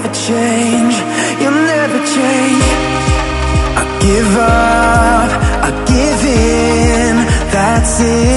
never change, you'll never change. I give up, I give in, that's it.